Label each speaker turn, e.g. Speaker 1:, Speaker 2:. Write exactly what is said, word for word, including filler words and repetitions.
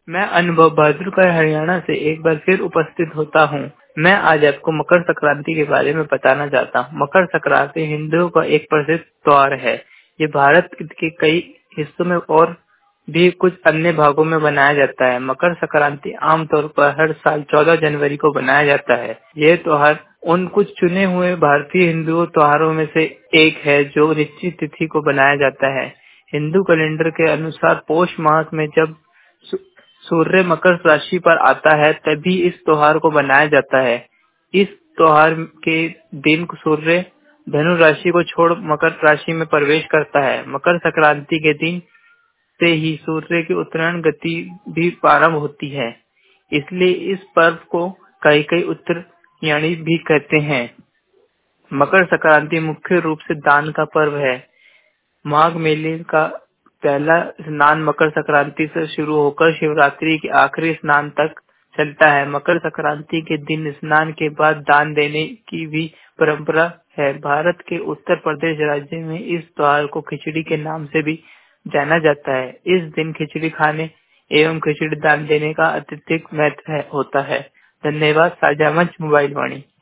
Speaker 1: मैं अनुभव बहादुर हरियाणा से एक बार फिर उपस्थित होता हूँ। मैं आज आपको मकर संक्रांति के बारे में बताना चाहता हूँ। मकर संक्रांति हिंदुओं का एक प्रसिद्ध त्योहार है। ये भारत के कई हिस्सों में और भी कुछ अन्य भागों में बनाया जाता है। मकर संक्रांति आमतौर पर हर साल चौदह जनवरी को बनाया जाता है। यह त्योहार उन कुछ चुने हुए भारतीय हिंदू त्योहारों में से एक है जो निश्चित तिथि को बनाया जाता है। हिंदू कैलेंडर के अनुसार पौष माह में जब सूर्य मकर राशि पर आता है तभी इस त्योहार को बनाया जाता है। इस त्योहार के दिन सूर्य धनु राशि को छोड़ मकर राशि में प्रवेश करता है। मकर संक्रांति के दिन से ही सूर्य की उत्तरायण गति भी प्रारंभ होती है, इसलिए इस पर्व को कई कई उत्तरायणी भी कहते हैं। मकर संक्रांति मुख्य रूप से दान का पर्व है। माघ मेले का पहला स्नान मकर संक्रांति से शुरू होकर शिवरात्रि के आखिरी स्नान तक चलता है। मकर संक्रांति के दिन स्नान के बाद दान देने की भी परंपरा है। भारत के उत्तर प्रदेश राज्य में इस त्योहार को खिचड़ी के नाम से भी जाना जाता है। इस दिन खिचड़ी खाने एवं खिचड़ी दान देने का अत्यधिक महत्व है, होता है। धन्यवाद। साझा मंच मोबाइल वाणी।